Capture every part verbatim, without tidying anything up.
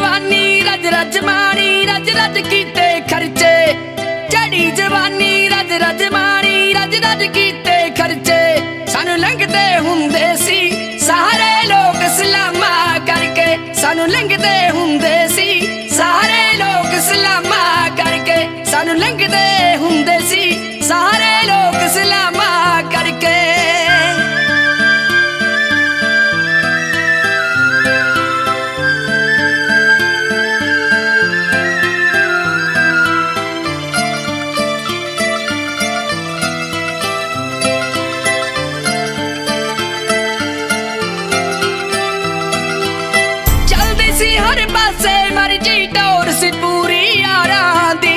जवानी रज रज माणी रज रज कीते खर्चे चढ़ी जवानी रज रज माणी रज रज कीते खर्चे सानू लंघदे हुंदे सी सारे लोग सलामा करके सानू लंघदे हुंदे सी सारे लोग सलामा करके सानू लंघदे हुंदे सी सारे लोग सलामा करके हर पासे मर्जी टोर सी पूरी यारां दी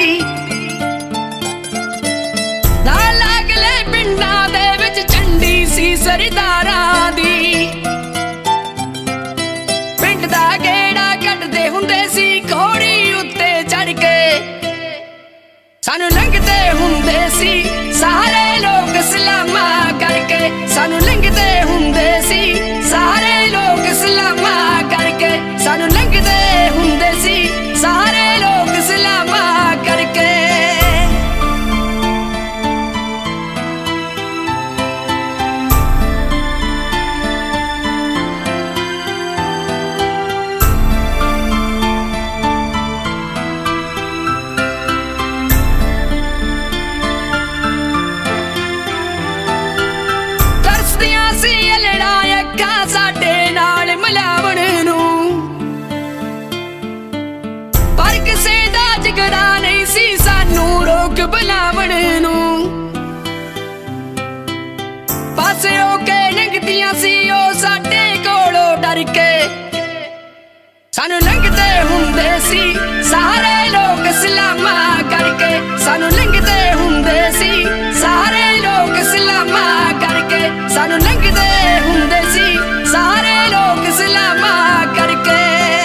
नाल अगले पिंडां दे विच चंडी सी सरदारां दी पिंड दा गेड़ा कटदे हुंदे सी घोड़ी उत्ते चढ़ के सानू लंघदे हुंदे सी सारे लोग सलामा करके सानू लंघदे हुंदे सी सारे लोग सलामा करके सानू लंघदे हुंदे सी सारे लोग सलामा करके तरसदियां सी लड़ाई अक्खां साडे नाल मिलावण नूं जिगरा नहीं सी सानू रोक बुलावण नूं पासे होके लंघदियां सी ओ साडे कोलों डर के सानू लंघदे हुंदे सी सारे लोग सलामा करके सानू लंघदे हुंदे सी सारे लोग सलामा करके सानू लंघदे हुंदे सी सारे लोग सलामा करके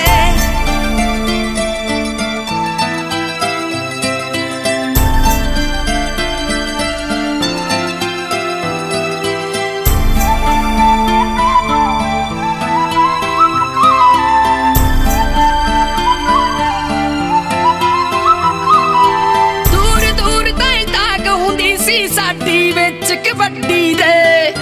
साडी विच कबड्डी दे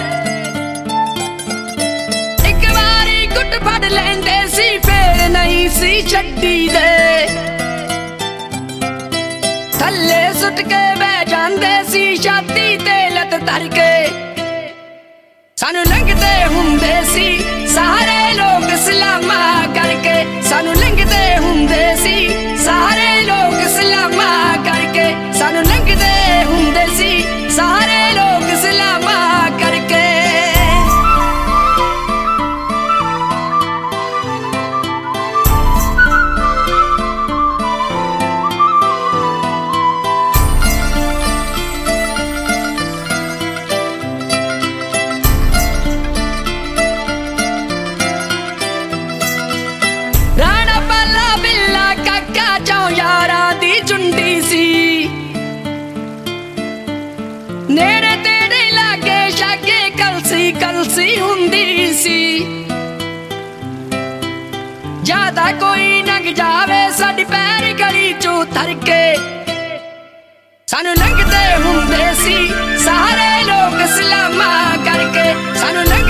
एक बारी गुट फड़ लैंदे सी फिर नहीं सी छड्डी दे थल्ले सुट के बह जांदे सी छाती ते लत धर के सानू लंघदे हुंदे सी सारे लोग सलामा करके सानू लंघदे हुंदे सी सारे लोग सलामा करके सानू लंघदे हुंदे सी सारे लोग सलामा करके राणा पाला बिल्ला काका चौं यारां दी चुंडी सी नेड़े तेड़े लागे शागे कलसी कलसी हुंदी सी ज्यादा कोई लंघ जावे साडी पैर गली चों थर के सानू लंघदे हुंदे सी सारे लोग सलामा करके सानू लंघ